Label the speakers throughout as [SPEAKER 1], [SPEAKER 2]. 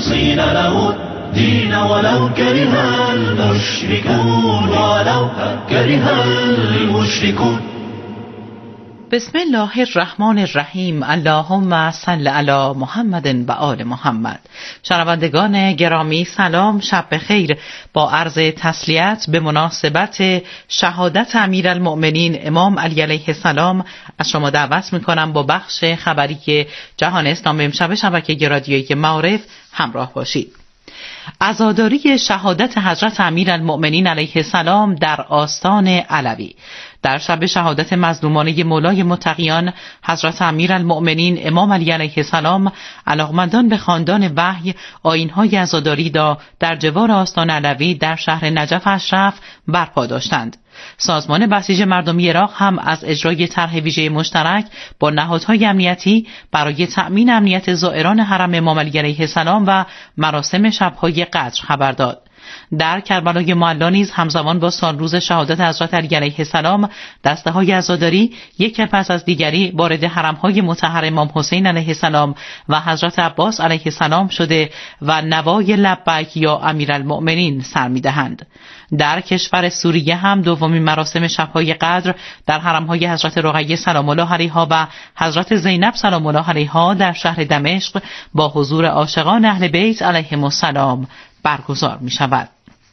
[SPEAKER 1] مخلصين له الدين ولو كره المشركون ولو كره المشركون.
[SPEAKER 2] بسم الله الرحمن الرحیم. اللهم صل علی محمد و آل محمد. شنوندگان گرامی سلام، شب بخیر. با عرض تسلیت به مناسبت شهادت امیرالمؤمنین امام علی علیه السلام از شما دعوت میکنم با بخش خبری جهان اسلام امشب شبکه رادیویی معارف همراه باشید. عزاداری شهادت حضرت امیرالمؤمنین علیه السلام در آستان علوی. در شب شهادت مظلومانه مولای متقیان حضرت امیرالمؤمنین امام علی علیه السلام، علاقمندان به خواندن وحی آیین‌های عزاداری در جوار آستان علوی در شهر نجف اشرف برپا داشتند. سازمان بسیج مردمی عراق هم از اجرای طرح ویژه مشترک با نهادهای امنیتی برای تأمین امنیت زائران حرم امام علی علیه السلام و مراسم شب‌های قدر خبر داد. در کربلای معلا نیز همزمان با سالروز شهادت حضرت علی علیه السلام دسته‌های عزاداری یک پس از دیگری وارد حرم‌های مطهر امام حسین علیه السلام و حضرت عباس علیه السلام شده و نوای لبیک یا امیرالمؤمنین سر می‌دهند. در کشور سوریه هم دومین مراسم شب‌های قدر در حرم‌های حضرت رقیه سلام الله علیها و حضرت زینب سلام الله علیها در شهر دمشق با حضور عاشقان اهل بیت علیهم السلام برگزار می شود.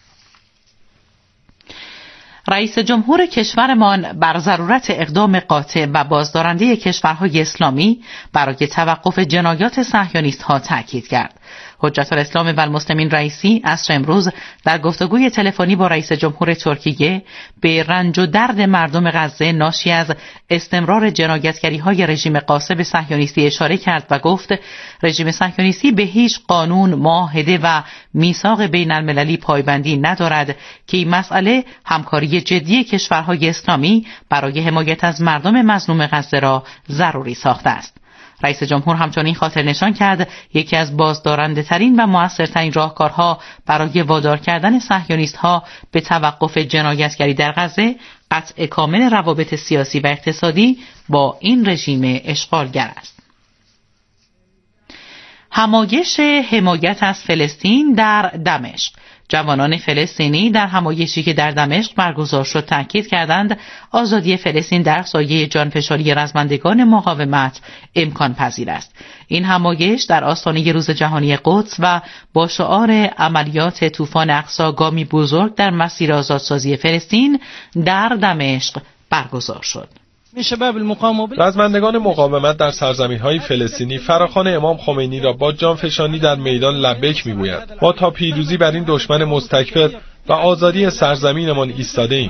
[SPEAKER 2] رئیس جمهور کشورمان بر ضرورت اقدام قاطع و بازدارنده کشورهای اسلامی برای توقف جنایات صهیونیست‌ها تاکید کرد. حجت الاسلام و المسلمین رئیسی عصر امروز در گفتگوی تلفنی با رئیس جمهور ترکیه به رنج و درد مردم غزه ناشی از استمرار جنایتگری‌های رژیم غاصب صهیونیستی اشاره کرد و گفت رژیم صهیونیستی به هیچ قانون، معاهده و میثاق بین المللی پایبندی ندارد که این مسئله همکاری جدی کشورهای اسلامی برای حمایت از مردم مظلوم غزه را ضروری ساخته است. رئیس جمهور همچنین خاطر نشان کرد یکی از بازدارنده ترین و مؤثرترین راهکارها برای وادار کردن صهیونیست‌ها به توقف جنایتگری در غزه قطع کامل روابط سیاسی و اقتصادی با این رژیم اشغالگر است. همایش حمایت از فلسطین در دمشق. جوانان فلسطینی در همایشی که در دمشق برگزار شد تاکید کردند آزادی فلسطین در سایه جانفشانی رزمندگان مقاومت امکان پذیر است. این همایش در آستانه روز جهانی قدس و با شعار عملیات طوفان اقصی گامی بزرگ در مسیر آزادسازی فلسطین در دمشق برگزار شد.
[SPEAKER 3] رزمندگان مقاومت در سرزمین‌های فلسطینی فراخوان امام خمینی را با جانفشانی در میدان لبیک می‌گویند. ما تا پیروزی بر این دشمن مستکبر و آزادی سرزمینمان ایستاده‌ایم.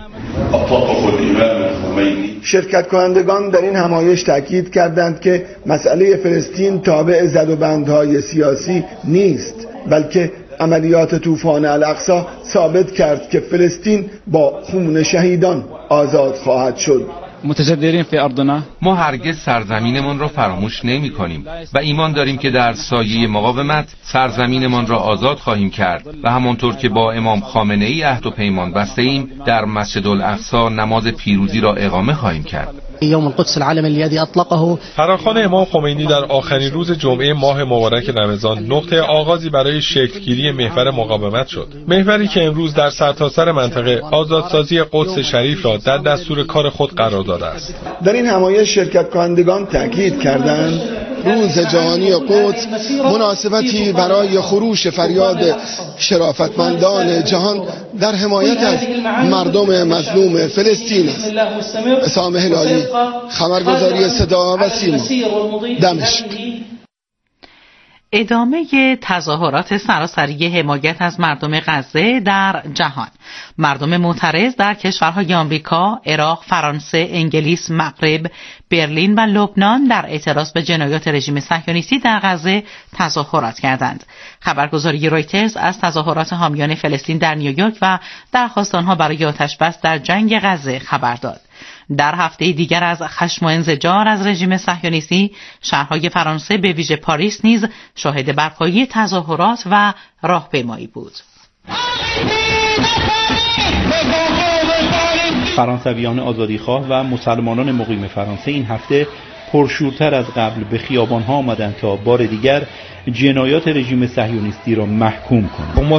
[SPEAKER 4] شرکت کنندگان در این همایش تاکید کردند که مسئله فلسطین تابع زدوبندهای سیاسی نیست، بلکه عملیات طوفان الاقصی ثابت کرد که فلسطین با خون شهیدان آزاد خواهد شد.
[SPEAKER 5] متجدرین فی ارضنا،
[SPEAKER 6] ما هرگز سرزمینمان را فراموش نمی کنیم و ایمان داریم که در سایه مقاومت سرزمینمان را آزاد خواهیم کرد و همانطور که با امام خامنه ای عهد و پیمان بسته ایم در مسجد الاقصی نماز پیروزی را اقامه خواهیم کرد.
[SPEAKER 7] یوم القدس العالمی الذی اطلقه.
[SPEAKER 3] فراخوان امام خمینی در آخرین روز جمعه ماه مبارک رمضان نقطه آغازی برای شکلگیری محور مقاومت شد. محوری که امروز در سرتاسر منطقه آزادسازی قدس شریف را در دستور کار خود قرار داده است.
[SPEAKER 4] در این همایش شرکت کنندگان تاکید کردند روز جهانی قدس مناسبتی برای خروش فریاد شرافتمندان جهان در حمایت از مردم مظلوم فلسطین است. حسام هلالی، خبرگزاری صدا و سیما، دمشق.
[SPEAKER 2] ادامه تظاهرات سراسری حمایت از مردم غزه در جهان. مردم معترض در کشورهای آمریکا، عراق، فرانسه، انگلیس، مغرب، برلین و لبنان در اعتراض به جنایات رژیم صهیونیستی در غزه تظاهرات کردند. خبرگزاری رویترز از تظاهرات حامیان فلسطین در نیویورک و درخواست آنها برای آتش‌بس در جنگ غزه خبر داد. در هفته دیگر از خشم و انزجار از رژیم صهیونیستی، شهرهای فرانسه به ویژه پاریس نیز شاهد برپایی تظاهرات و راهپیمایی بود.
[SPEAKER 8] فرانسویان آزادیخواه و مسلمانان مقیم فرانسه این هفته پرشورتر از قبل به خیابان‌ها آمدند تا بار دیگر جنایات رژیم صهیونیستی را محکوم کنند.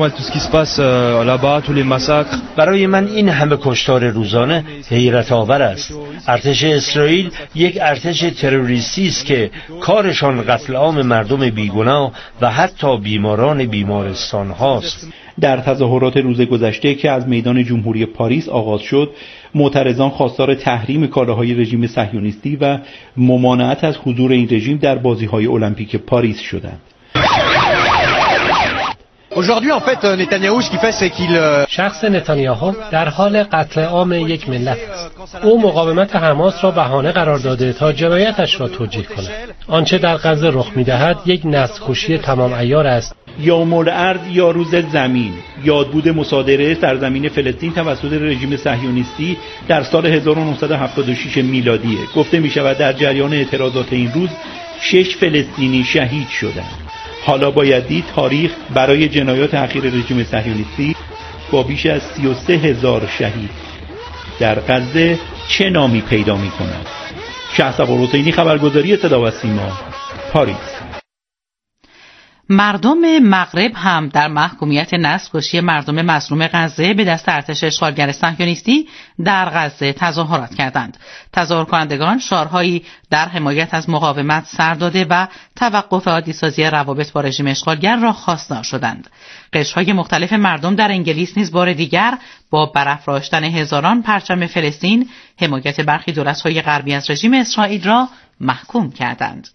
[SPEAKER 9] برای من این همه کشتار روزانه حیرت آور است. ارتش اسرائیل یک ارتش تروریستی است که کارشان قتل عام مردم بیگناه و حتی بیماران بیمارستان هاست.
[SPEAKER 8] در تظاهرات روز گذشته که از میدان جمهوری پاریس آغاز شد، معترضان خواستار تحریم کالاهای رژیم صهیونیستی و ممانعت از حضور این رژیم در بازی‌های المپیک پاریس شدند.
[SPEAKER 10] شخص نتانیاهو در حال قتل عام یک ملت است. او مقاومت حماس را بهانه قرار داده تا جنایتش را توجیه کند. آنچه در غزه رخ می‌دهد یک نسل‌کشی تمام عیار است.
[SPEAKER 8] یوم الارض یا روز زمین، یادبود مصادره سرزمین فلسطین توسط رژیم صهیونیستی در سال 1976 میلادی. گفته می شود در جریان اعتراضات این روز 6 فلسطینی شهید شدند. حالا باید دید تاریخ برای جنایات اخیر رژیم صهیونیستی با بیش از 33,000 شهید در غزه چه نامی پیدا می کند. شهرصبا حسینی، خبرگزاری صدا و سیما، پاریس.
[SPEAKER 2] مردم مغرب هم در محکومیت نسل‌کشی مردم مظلوم غزه به دست ارتش اشغالگر صهیونیستی در غزه تظاهرات کردند. تظاهر کنندگان شعارهایی در حمایت از مقاومت سر داده و توقف عادی‌سازی روابط با رژیم اشغالگر را خواستار شدند. قشرهای مختلف مردم در انگلیس نیز بار دیگر با برافراشتن هزاران پرچم فلسطین حمایت برخی دولت‌های غربی از رژیم اسرائیل را محکوم کردند.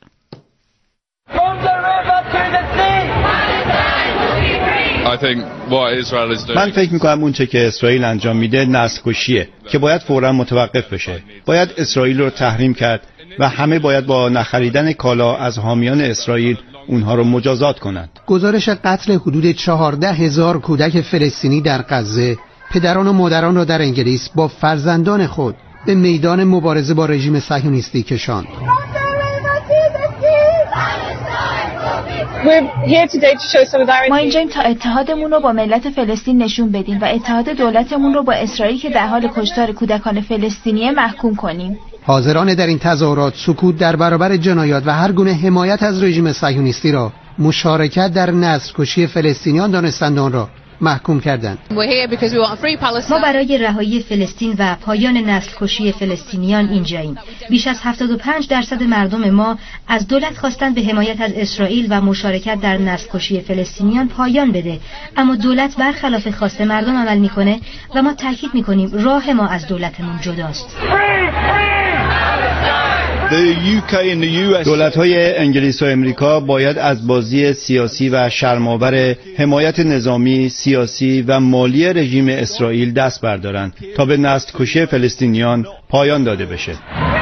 [SPEAKER 11] من فکر میکنم اون چه که اسرائیل انجام میده نسل‌کشیه که باید فوراً متوقف بشه. باید اسرائیل رو تحریم کرد و همه باید با نخریدن کالا از حامیان اسرائیل اونها رو مجازات کنند.
[SPEAKER 7] گزارش قتل حدود 14,000 کودک فلسطینی در غزه پدران و مادران را در انگلیس با فرزندان خود به میدان مبارزه با رژیم صهیونیستی کشاند.
[SPEAKER 12] ما اینجاییم تا اتحادمون رو با ملت فلسطین نشون بدیم و اتحاد دولتمون رو با اسرائیل که در حال کشتار کودکان فلسطینیه محکوم کنیم.
[SPEAKER 7] حاضران در این تظاهرات سکوت در برابر جنایات و هر گونه حمایت از رژیم صهیونیستی را مشارکت در نسل‌کشی فلسطینیان دانستند آن را محکوم کردند.
[SPEAKER 13] ما برای رهایی فلسطین و پایان نسل‌کشی فلسطینیان اینجاییم. بیش از 75% مردم ما از دولت خواستند به حمایت از اسرائیل و مشارکت در نسل‌کشی فلسطینیان پایان بده، اما دولت برخلاف خواست مردم عمل میکنه و ما تاکید میکنیم راه ما از دولتمون جداست.
[SPEAKER 11] دولت‌های انگلیس و امریکا باید از بازی سیاسی و شرم‌آور حمایت نظامی، سیاسی و مالی رژیم اسرائیل دست بردارند تا به نسل‌کشی فلسطینیان پایان داده بشه.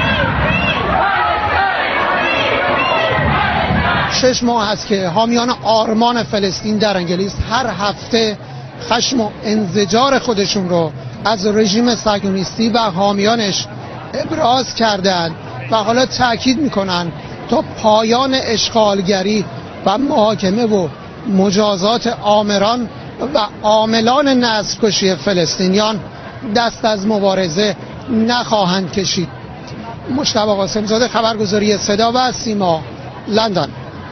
[SPEAKER 7] 6 ماه است که حامیان آرمان فلسطین در انگلیس هر هفته خشم و انزجار خودشون رو از رژیم صهیونیستی و حامیانش ابراز کردند و حالا تأکید میکنن تا پایان اشغالگری و محاکمه و مجازات آمران و عاملان نسل‌کشی فلسطینیان دست از مبارزه نخواهند کشید. مجتبی قاسم‌زاده، خبرگزاری صدا و سیما، لندن.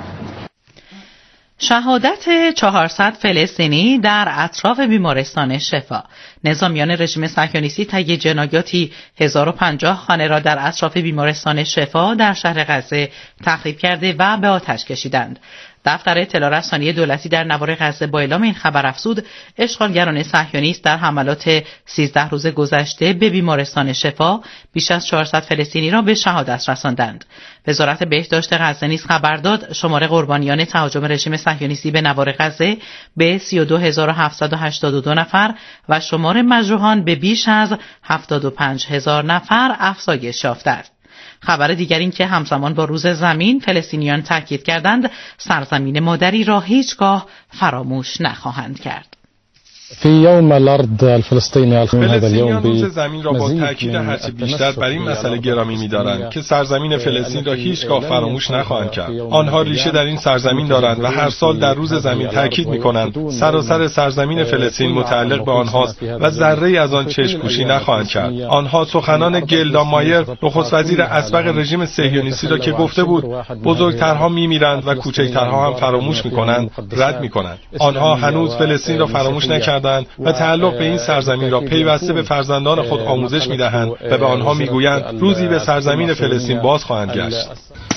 [SPEAKER 2] شهادت 400 فلسطینی در اطراف بیمارستان شفا. نظامیان رژیم صهیونیستی طی جنایاتی 1050 خانه را در اطراف بیمارستان شفا در شهر غزه تخریب کرده و به آتش کشیدند. دفتر اطلاع رسانی دولتی در نوار غزه با اعلام این خبر افزود اشغالگران صهیونیست در حملات 13 روز گذشته به بیمارستان شفا بیش از 400 فلسطینی را به شهادت رساندند. وزارت بهداشت غزه نیز خبر داد شمار قربانیان تهاجم رژیم صهیونیستی به نوار غزه به 32782 نفر و شمار مجروحان به بیش از 75000 نفر افزایش یافته است. خبر دیگر این که همزمان با روز زمین فلسطینیان تاکید کردند سرزمین مادری را هیچگاه فراموش نخواهند کرد.
[SPEAKER 3] فلسطینیان روز زمین را با تاکید هرچه بیشتر بر این مسئله گرامی می‌دارند که سرزمین فلسطین را هیچگاه فراموش نخواهند کرد. آنها ریشه در این سرزمین دارند و هر سال در روز زمین تاکید می‌کنند سراسر سرزمین فلسطین متعلق به آنهاست و ذره‌ای از آن چشم‌پوشی نخواهند کرد. آنها سخنان گلدا مایر، نخست وزیر اسبق رژیم صهیونیستی را که گفته بود بزرگترها می‌میرند و کوچکترها هم فراموش می‌کنند رد می‌کنند. آنها هنوز فلسطین را فراموش نکردند و تعلق به این سرزمین را پیوسته به فرزندان خود آموزش می‌دهند و به آنها می‌گویند روزی به سرزمین فلسطین باز خواهند گشت.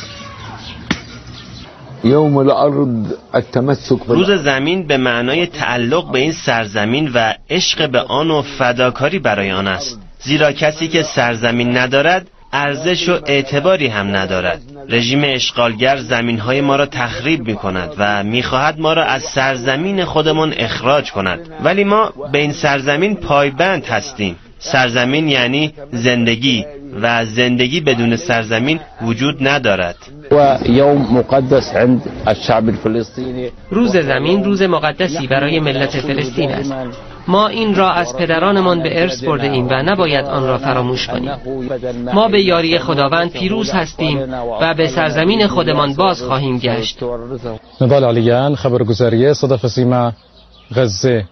[SPEAKER 14] روز زمین به معنای تعلق به این سرزمین و عشق به آن و فداکاری برای آن است، زیرا کسی که سرزمین ندارد ارزش و اعتباری هم ندارد. رژیم اشغالگر زمین‌های ما را تخریب می‌کند و می‌خواهد ما را از سرزمین خودمان اخراج کند، ولی ما به این سرزمین پایبند هستیم. سرزمین یعنی زندگی و زندگی بدون سرزمین وجود ندارد.
[SPEAKER 10] روز زمین روز مقدسی برای ملت فلسطین است. ما این را از پدرانمان به ارث برده ایم و نباید آن را فراموش کنیم. ما به یاری خداوند پیروز هستیم و به سرزمین خودمان باز خواهیم گشت.
[SPEAKER 15] نضال علیان، خبرگزاری صدف سیما، غزه.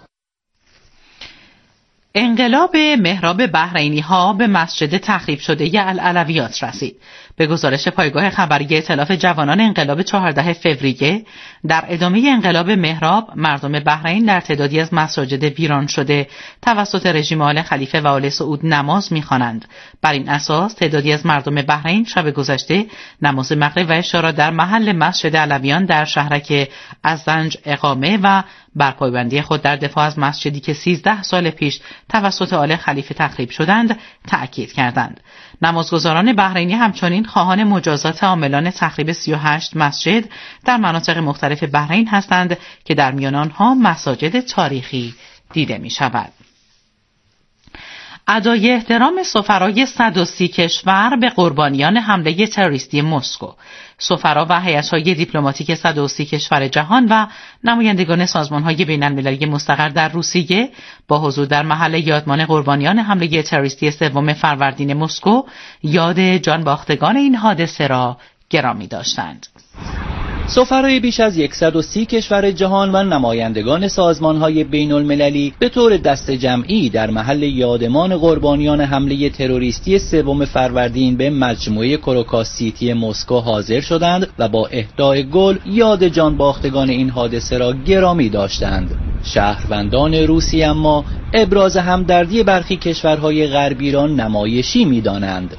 [SPEAKER 2] انقلاب محراب بحرینی ها به مسجد تخریب شده العلویات رسید. به گزارش پایگاه خبری ائتلاف جوانان انقلاب 14 فوریه، در ادامه انقلاب محراب مردم بحرین در تعدادی از مساجد ویران شده توسط رژیم آل خلیفه و آل سعود نماز می‌خوانند. بر این اساس تعدادی از مردم بحرین شب گذشته نماز مغرب و عشا را در محل مسجد علویان در شهرک ازدنج اقامه و بر پایبندی خود در دفاع از مسجدی که 13 سال پیش توسط آل خلیفه تخریب شدند تأکید کردند. نمازگزاران بحرینی همچنین خواهان مجازات عاملان تخریب 38 مسجد در مناطق مختلف بحرین هستند که در میان آنها مساجد تاریخی دیده می شود. ادای احترام سفرای 130 کشور به قربانیان حمله تروریستی مسکو. سفرا و هیئت‌های دیپلماتیک 130 کشور جهان و نمایندگان سازمان‌های بین‌المللی مستقر در روسیه با حضور در محل یادمان قربانیان حمله تروریستی 3 فروردین مسکو یاد جان باختگان این حادثه را گرامی داشتند.
[SPEAKER 16] سفرای بیش از 130 کشور جهان و نمایندگان سازمان‌های بین‌المللی به طور دست جمعی در محل یادمان قربانیان حمله تروریستی 3 فروردین به مجموعه کروکاس سیتی مسکو حاضر شدند و با اهدای گل یاد جان باختگان این حادثه را گرامی داشتند. شهروندان روسی اما ابراز همدردی برخی کشورهای غربی را نمایشی می‌دانند.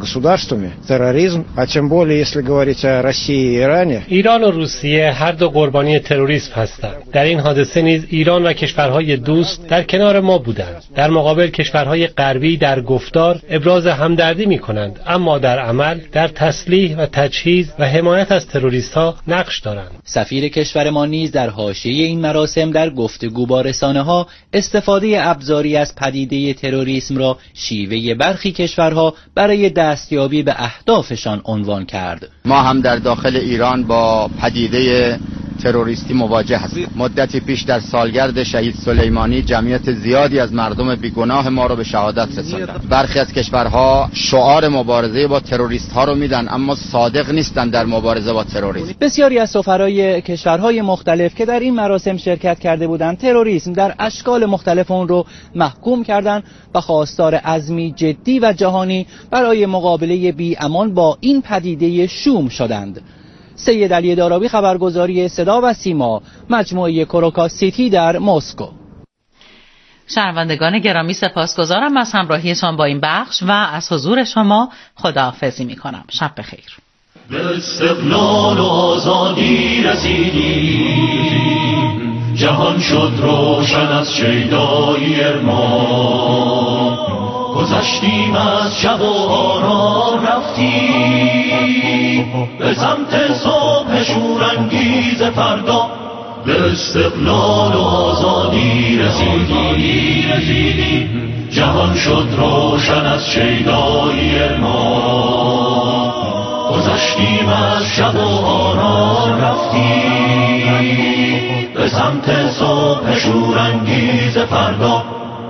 [SPEAKER 10] ایران و روسیه هر دو قربانی تروریسم هستند. در این حادثه نیز ایران و کشورهای دوست در کنار ما بودند. در مقابل کشورهای غربی در گفتار ابراز همدردی می‌کنند، اما در عمل در تسلیح و تجهیز و حمایت از تروریست‌ها نقش دارند.
[SPEAKER 16] سفیر کشور ما نیز در حاشیه این مراسم در گفتگو با رسانه‌ها استفاده ابزاری از پدیده تروریسم را شیوه برخی کشورها برای دستیابی به اهدافشان عنوان کرد.
[SPEAKER 17] ما هم در داخل ایران با پدیده تروریستی مواجه هستیم. مدتی پیش در سالگرد شهید سلیمانی جمعیت زیادی از مردم بیگناه ما را به شهادت رساندند. برخی از کشورها شعار مبارزه با تروریست ها رو میدن اما صادق نیستن در مبارزه با تروریسم.
[SPEAKER 16] بسیاری از سفرای کشورهای مختلف که در این مراسم شرکت کرده بودند تروریسم در اشکال مختلف اون رو محکوم کردند و خواستار عزمی جدی و جهانی برای مقابله بی‌امان با این پدیده شوم شدند. سید علی دارابی، خبرگزاری صدا و سیما، مجموعه کروکاس سیتی در مسکو.
[SPEAKER 2] شنوندگان گرامی سپاسگزارم از همراهیتان با این بخش و از حضور شما خداحافظی می‌کنم. شب بخیر.
[SPEAKER 1] به استقلال و آزادی رسیدیم، جهان شد روشن از شیدایی ارمان، گذشتیم از شب و آرام رفتیم به سمت صبح شورانگیز فردا. به استقلال و آزادی رسیدیم، جهان شد روشن از شیدایی ارمان، گذشتیم از شب و آرام رفتیم به سمت صبح شورانگیز فردا.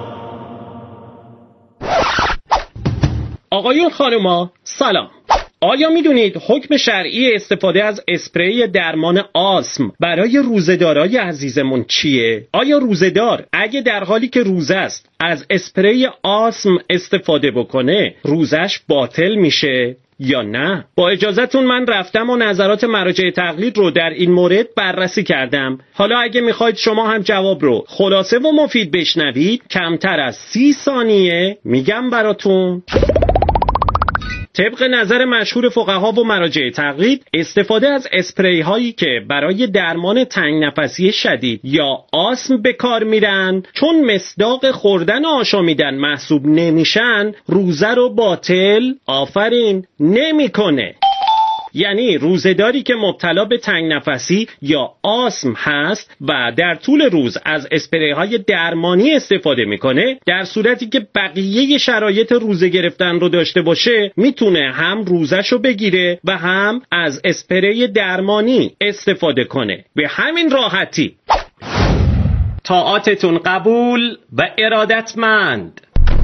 [SPEAKER 18] آقایون خانوما سلام. آیا میدونید حکم شرعی استفاده از اسپری درمان آسم برای روزه‌دارای عزیزمون چیه؟ آیا روزه‌دار اگه در حالی که روزه است از اسپری آسم استفاده بکنه روزش باطل میشه یا نه؟ با اجازهتون من رفتم و نظرات مراجع تقلید رو در این مورد بررسی کردم. حالا اگه میخواید شما هم جواب رو خلاصه و مفید بشنوید کمتر از 30 ثانیه میگم براتون. طبق نظر مشهور فقها و مراجع تقلید استفاده از اسپری هایی که برای درمان تنگ نفسی شدید یا آسم به کار میرن چون مصداق خوردن آشامیدن محسوب نمیشن روزه رو باطل نمیکنه. یعنی روزه‌داری که مبتلا به تنگ نفسی یا آسم هست و در طول روز از اسپری‌های درمانی استفاده میکنه در صورتی که بقیه شرایط روزه گرفتن رو داشته باشه میتونه هم روزه‌شو بگیره و هم از اسپری درمانی استفاده کنه. به همین راحتی. طاعاتتون قبول و ارادتمند.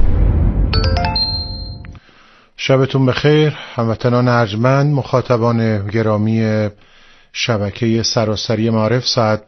[SPEAKER 19] شبتون بخیر هموطنان ارجمند، مخاطبان گرامی شبکه سراسری معارف. ساعت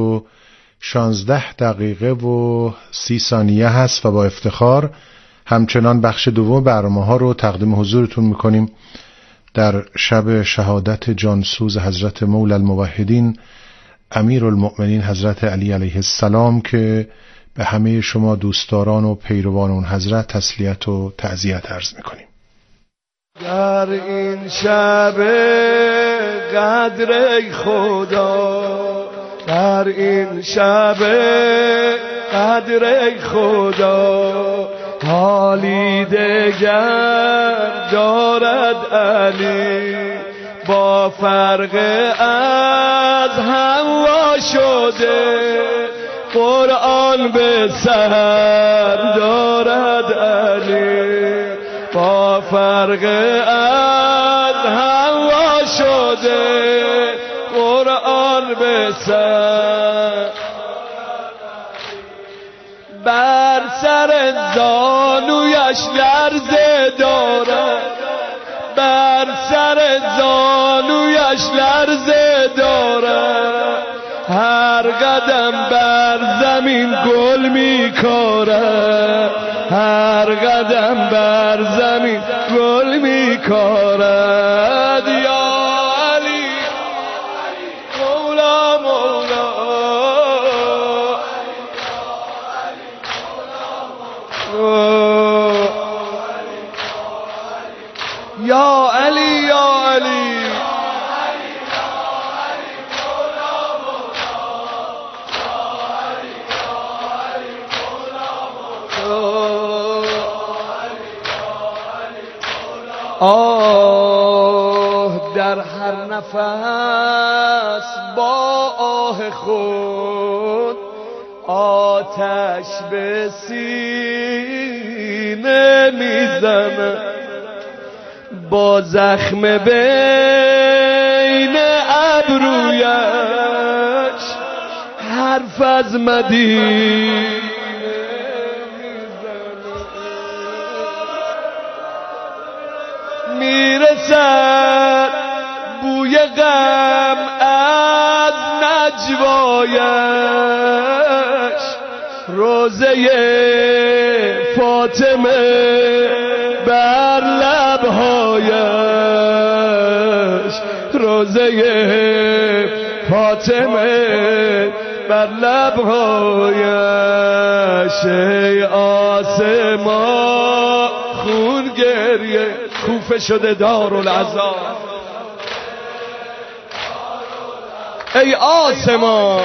[SPEAKER 19] 20:16 هست و با افتخار همچنان بخش دوم برنامه‌ها رو تقدیم حضورتون میکنیم در شب شهادت جانسوز حضرت مولا الموحدین امیرالمؤمنین حضرت علی علیه السلام که به همه شما دوستداران و پیروان اون حضرت تسلیت و تعزیت عرض میکنیم.
[SPEAKER 20] در این شب قدر ای خدا، در این شب قدر ای خدا، حالی دگر دارد علی با فرق از حوا شده، قرآن به سر دارد علی با فرق از حوا شده، قرآن به سر بر سر زانویش لرزه دارد، بر سر زانویش لرزه دارد، هر قدم بر زمین گل میکارد، هر قدم بر زمین گل میکارد. یا علی مولا مولا، یا علی یا علی، آه در هر نفس با آه خود آتش به سینه میزنه، با زخم بین ابرویش حرف از مدینه میرسد، بوی غم از نجوایش، روزه فاطمه بر لبهایش، روزه فاطمه بر لبهایش. ای آسمان خون گریه کوفه شده دارالعذاب، ای آسمان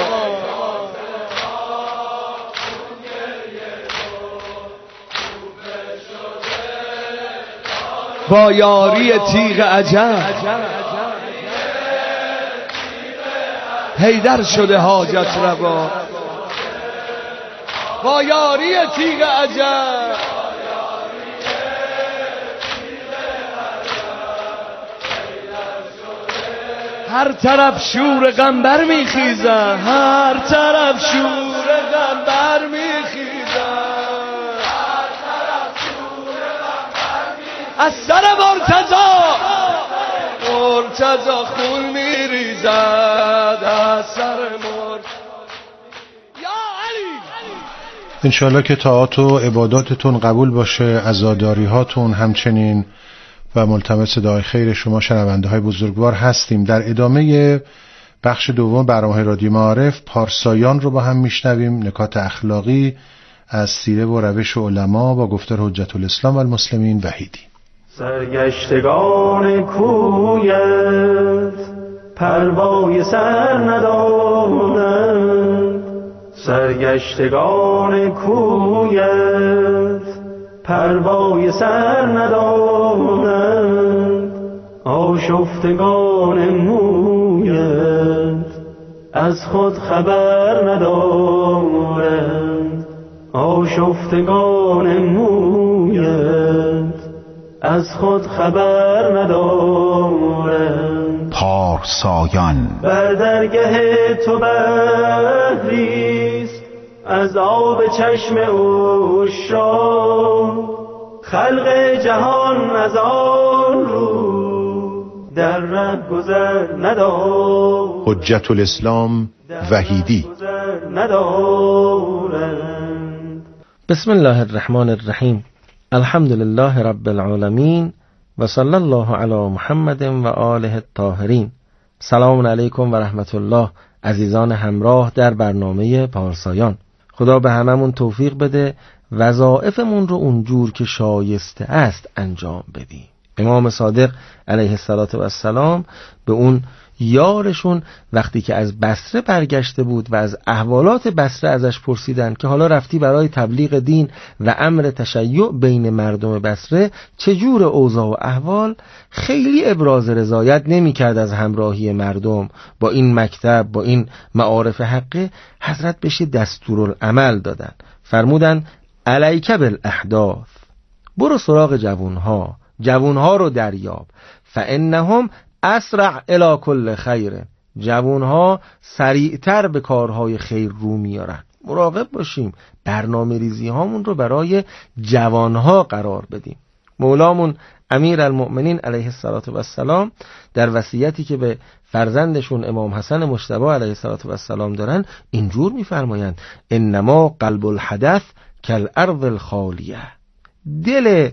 [SPEAKER 20] با یاری تیغ عجب، حیدر شده حاجت روا، با یاری تیغ عجب. هر طرف شور غم بر میخیزد، هر طرف شور غم بر میخیزد، از سر مرتضی خون میریزد، از سر
[SPEAKER 19] انشالله که طاعات و عباداتتون قبول باشه، عزاداری هاتون همچنین، و ملتمس دعای خیر شما شنونده های بزرگوار هستیم. در ادامه بخش دوم برنامه رادیو معارف پارسایان رو با هم میشنویم، نکات اخلاقی از سیره و روش علما با گفتار حجت الاسلام و المسلمین وحیدی.
[SPEAKER 21] سرگشتگان کویت پروای سر ندارند، سرگشتگان کویت پروای سر ندارند، آشفتگان مویت از خود خبر ندارند، آشفتگان مویت از خود خبر ندارند.
[SPEAKER 22] پارسایان
[SPEAKER 21] بر درگه تو بحریست از آب چشم عشاق، خلق جهان از آن رو در ره گذر ندارند.
[SPEAKER 19] حجت الاسلام وحیدی.
[SPEAKER 23] بسم الله الرحمن الرحیم. الحمد لله رب العالمین و صلی الله علی محمد و آله الطاهرین. سلام علیکم و رحمت الله عزیزان همراه در برنامه پارسایان. خدا به هممون توفیق بده وظایفمون رو اونجور که شایسته است انجام بدیم. امام صادق علیه السلام به اون یارشون وقتی که از بصره برگشته بود و از احوالات بصره ازش پرسیدن که حالا رفتی برای تبلیغ دین و امر تشیع بین مردم بصره، چجور اوضاع و احوال، خیلی ابراز رضایت نمی کرد از همراهی مردم با این مکتب، با این معارف حقه. حضرت بهش دستورالعمل دادن، فرمودن علیک بالاحداث، برو سراغ جوانها رو دریاب، فانهم اسرع الی کل خیر، جوانها سریعتر به کارهای خیر رو میارن. مراقب باشیم برنامه ریزی هامون رو برای جوانها قرار بدیم. مولامون امیرالمؤمنین علیه السلام در وصیتی که به فرزندشون امام حسن مجتبی علیه السلام دارن اینجور میفرمایند انما قلب الحدث کالارض الخالیه، دل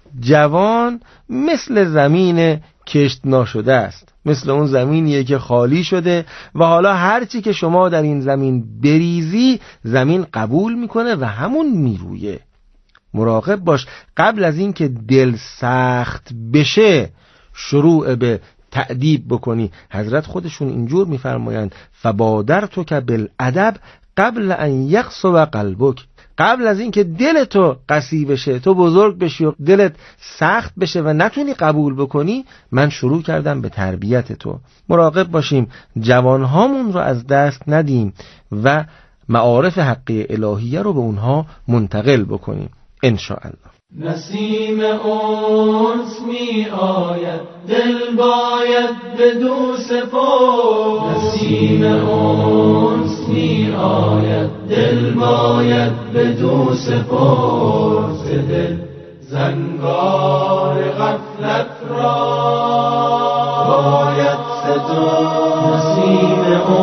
[SPEAKER 23] جوان مثل زمین کشت ناشده است، مثل اون زمینیه که خالی شده و حالا هرچی که شما در این زمین بریزی زمین قبول میکنه و همون میرویه. مراقب باش قبل از این که دل سخت بشه شروع به تأدیب بکنی. حضرت خودشون اینجور میفرمایند فبادرتک بالادب قبل ان یقسو قلبک، قبل از این که دل تو قسی بشه، تو بزرگ بشی و دلت سخت بشه و نتونی قبول بکنی، من شروع کردم به تربیت تو. مراقب باشیم جوانهامون رو از دست ندیم و معارف حقی الهیه رو به اونها منتقل بکنیم انشاءالله.
[SPEAKER 21] نسیم انس می آید دل باید بدو سپرد، نسیم انس می آید دل باید بدو سپرد، دل زنگار غفلت را باید سترد. نسیم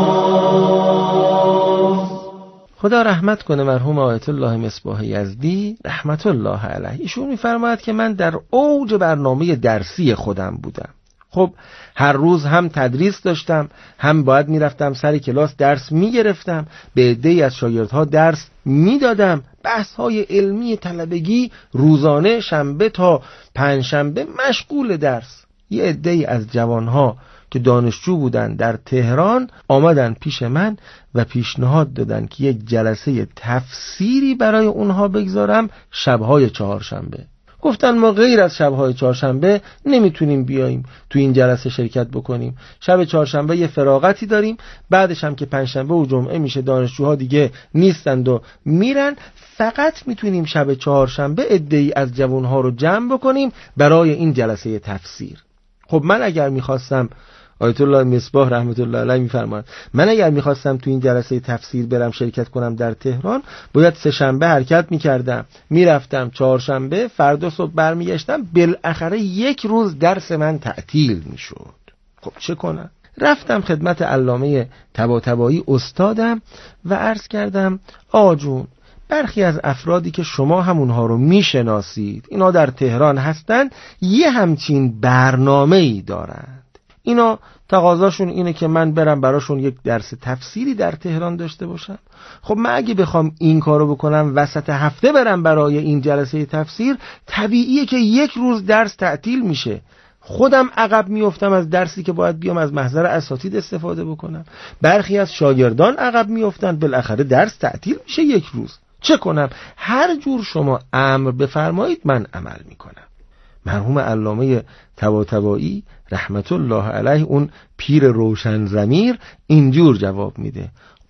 [SPEAKER 21] انس.
[SPEAKER 23] خدا رحمت کنه مرحوم آیت الله مصباح یزدی رحمت الله علیه. ایشون میفرماید که من در اوج برنامه درسی خودم بودم. خب هر روز هم تدریس داشتم، هم باید میرفتم سر کلاس درس میگرفتم، به عده‌ای از شاگردها درس میدادم، بحث‌های علمی طلبگی روزانه شنبه تا پنجشنبه مشغول درس. یه عده‌ای از جوانها که دانشجو بودن در تهران آمدن پیش من و پیشنهاد دادن که یک جلسه تفسیری برای اونها بگذارم شب‌های چهارشنبه. گفتن ما غیر از شب‌های چهارشنبه نمیتونیم بیاییم تو این جلسه شرکت بکنیم. شب چهارشنبه یه فراغتی داریم، بعدش هم که پنجشنبه و جمعه میشه دانشجوها دیگه نیستند و میرن، فقط میتونیم شب چهارشنبه عده‌ای از جوانها رو جمع بکنیم برای این جلسه تفسیر. خب من اگر میخواستم آیت الله مصباح رحمت الله علیه میفرمایند من اگر میخواستم تو این جلسه تفسیر برم شرکت کنم در تهران، باید سه شنبه حرکت میکردم، میرفتم چهارشنبه، فردا صبح برمیگشتم، بالاخره یک روز درس من تعطیل میشد. خب چه کنم؟ رفتم خدمت علامه طباطبایی استادم و عرض کردم آقا جون، برخی از افرادی که شما همونها رو میشناسید، اینا در تهران هستن، یه همچین برنامه‌ای دارند. اینا تقاضاشون اینه که من برم براشون یک درس تفسیری در تهران داشته باشم. خب من اگه بخوام این کارو بکنم وسط هفته برم برای این جلسه تفسیر، طبیعیه که یک روز درس تعطیل میشه. خودم عقب میافتم از درسی که باید بیام از محضر اساتید استفاده بکنم. برخی از شاگردان عقب میافتن، بالاخره درس تعطیل میشه یک روز. چه کنم؟ هر جور شما امر بفرمایید من عمل میکنم. مرحوم علامه طباطبایی رحمت الله علیه، اون پیر روشن ضمیر، اینجور جواب میده: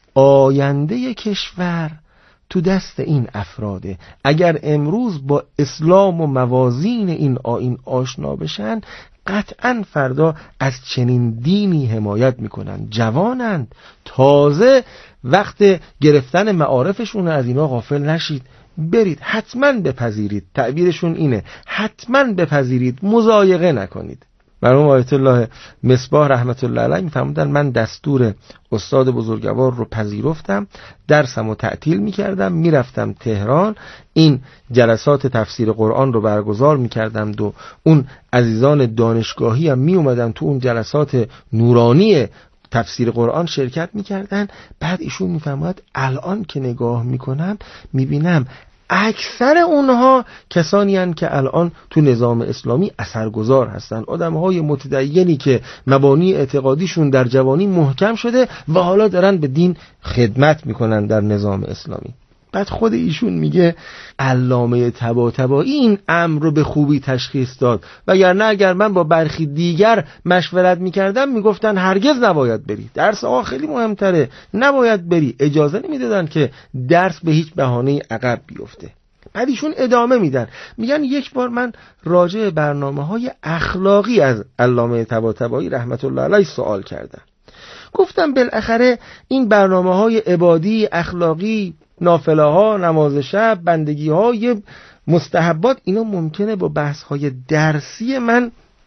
[SPEAKER 23] آینده کشور تو دست این افراده. اگر امروز با اسلام و موازین این آیین آشنا بشن، قطعا فردا از چنین دینی حمایت میکنن. جوانند، تازه وقت گرفتن معارفشون، از اینا غافل نشید. برید حتما بپذیرید، تعبیرشون اینه، حتما بپذیرید، مضایقه نکنید. مرحوم آیت الله مصباح رحمت الله علیه میفرمودن من دستور استاد بزرگوار رو پذیرفتم، درسمو تعطیل میکردم، میرفتم تهران، این جلسات تفسیر قرآن رو برگزار میکردم و اون عزیزان دانشگاهی هم میومدن تو اون جلسات نورانی تفسیر قرآن شرکت میکردن. بعد ایشون میفرماد الان که نگاه میکنم میبینم اکثر اونها کسانی هستند که الان تو نظام اسلامی اثرگذار هستن، آدمهای متدینی که مبانی اعتقادیشون در جوانی محکم شده و حالا دارن به دین خدمت میکنن در نظام اسلامی. بعد خود ایشون میگه علامه طباطبایی این امر رو به خوبی تشخیص داد، وگرنه اگر من با برخی دیگر مشورت میکردم میگفتن هرگز نباید بری، درس آقا خیلی مهمتره، نباید بری، اجازه نمیدادن که درس به هیچ بهانه‌ای عقب بیفته. بعد ایشون ادامه میدن، میگن یک بار من راجع برنامه‌های اخلاقی از علامه طباطبایی رحمت الله علیه سوال کردم. گفتم بالاخره این برنامه‌های عبادی، اخلاقی، نافله ها، نماز شب، بندگی های مستحبات، اینا ممکنه با بحث های درسی من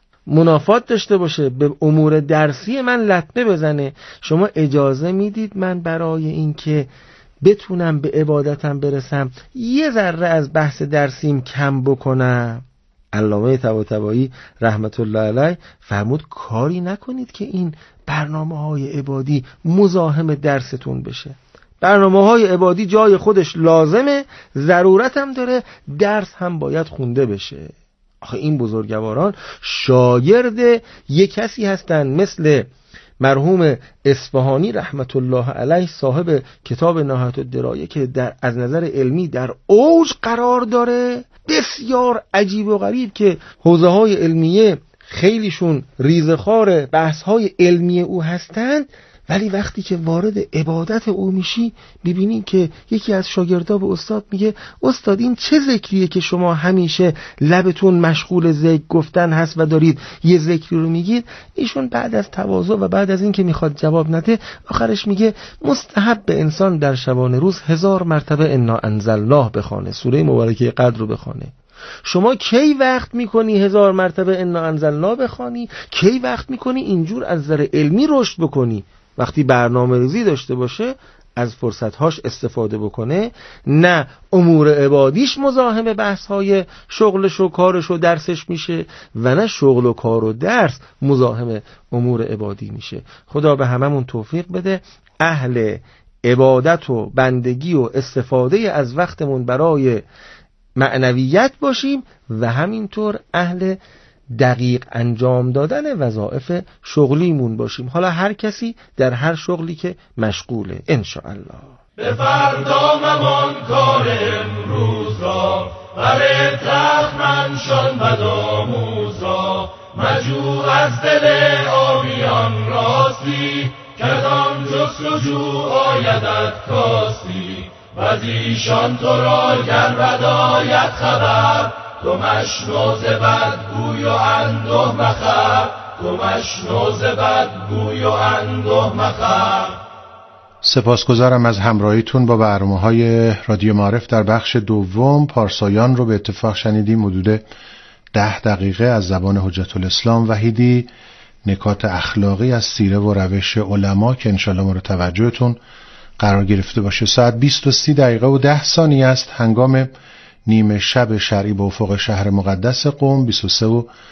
[SPEAKER 23] منافات داشته باشه، به امور درسی من لطمه بزنه. شما اجازه میدید من برای این که بتونم به عبادتم برسم یه ذره از بحث درسیم کم بکنم؟ علامه طباطبایی رحمت الله علیه فرمود کاری نکنید که این برنامه‌های عبادی مزاحم درستون بشه. برنامه‌های عبادی جای خودش لازمه، ضرورت هم داره، درس هم باید خونده بشه. آخه این بزرگواران شاگرد یک کسی هستن مثل مرحوم اصفهانی رحمت الله علیه، صاحب کتاب نهایت الدرایه که از نظر علمی در اوج قرار داره، بسیار عجیب و غریب که حوزه‌های علمیه خیلیشون ریزخوار بحث‌های علمی او هستند، ولی وقتی که وارد عبادت او میشی ببینین که یکی از شاگردا به استاد میگه استاد این چه ذکریه که شما همیشه لبتون مشغول ذکر گفتن هست و دارید یه ذکری رو میگید؟ ایشون بعد از تواضع و بعد از این که میخواد جواب نده آخرش میگه مستحب به انسان در شبانه روز 1000 مرتبه انا انزلناه بخونه، سوره مبارکه قدر رو بخونه. شما کی وقت میکنی 1000 مرتبه انا انزلناه بخونی؟ کی وقت میکنی اینجور از نظر علمی رشد بکنی؟ وقتی برنامه ریزی داشته باشه از فرصتهاش استفاده بکنه، نه امور عبادیش مزاحم بحث‌های شغلش و کارش و درسش میشه و نه شغل و کار و درس مزاحم امور عبادی میشه. خدا به هممون توفیق بده اهل عبادت و بندگی و استفاده از وقتمون برای معنویت باشیم و همینطور اهل دقیق انجام دادن وظایف شغلیمون باشیم، حالا هر کسی در هر شغلی که مشغوله انشاءالله.
[SPEAKER 21] به فردا ممان کار امروز را، بر تخمنشان بدآموز را، مجو از دل آبیان راستی، کدام جستجو آیدت کاستی، و از ایشان تو را گر بداید خبر، تو مشنو ز بدگوی و انده مخر، کمش نوز بدگوی و اندوه مخر.
[SPEAKER 19] سپاسگزارم از همراهیتون با برنامه‌های رادیو معارف در بخش دوم. پارسایان رو به اتفاق شنیدیم، حدود 10 دقیقه از زبان حجت الاسلام وحیدی، نکات اخلاقی از سیره و روش علما که انشالله مورد توجهتون قرار گرفته باشه. ساعت 20:30 دقیقه و 10 ثانیه است، هنگام نیمه شب شرعی به افق شهر مقدس قم. 23